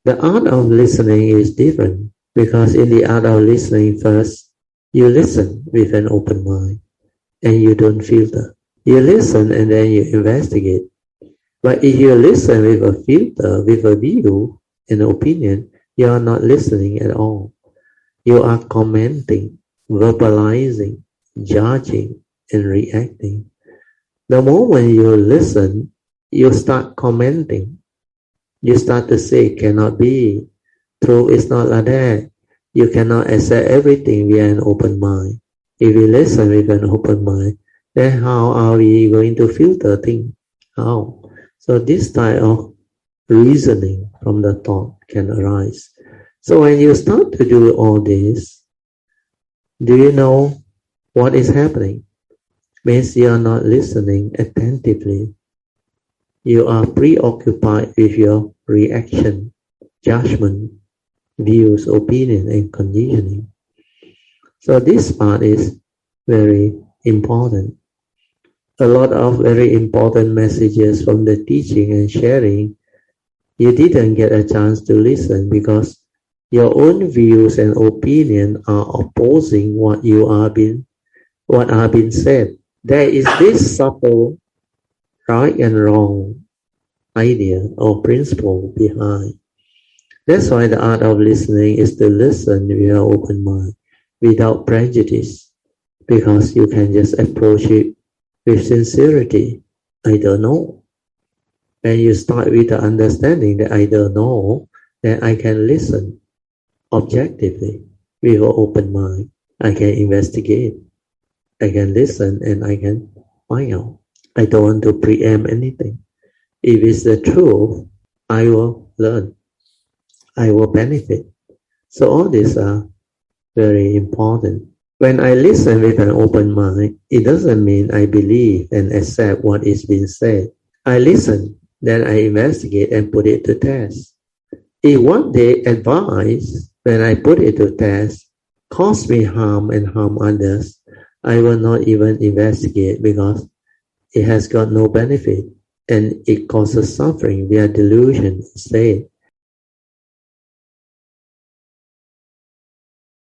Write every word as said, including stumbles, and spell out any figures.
The art of listening is different because in the art of listening, first, you listen with an open mind and you don't filter. You listen and then you investigate. But if you listen with a filter, with a view, an opinion, you are not listening at all. You are commenting, verbalizing, judging, and reacting. The moment you listen, you start commenting. You start to say, cannot be. Truth is not like that. You cannot accept everything via an open mind. If we listen with an open mind, then how are we going to filter things? How? So this type of reasoning from the thought can arise. So when you start to do all this, do you know what is happening? Means you are not listening attentively. You are preoccupied with your reaction, judgment, views, opinion, and conditioning. So this part is very important. A lot of very important messages from the teaching and sharing, you didn't get a chance to listen because your own views and opinion are opposing what you are being, what are being said. There is this subtle right and wrong idea or principle behind. That's why the art of listening is to listen with your open mind, without prejudice, because you can just approach it with sincerity. I don't know. When you start with the understanding that I don't know, then I can listen objectively with an open mind. I can investigate. I can listen and I can find out. I don't want to preempt anything. If it's the truth, I will learn. I will benefit. So all these are very important. When I listen with an open mind, it doesn't mean I believe and accept what is being said. I listen, then I investigate and put it to test. If what they advise, when I put it to test, cause me harm and harm others, I will not even investigate because it has got no benefit and it causes suffering via delusion instead.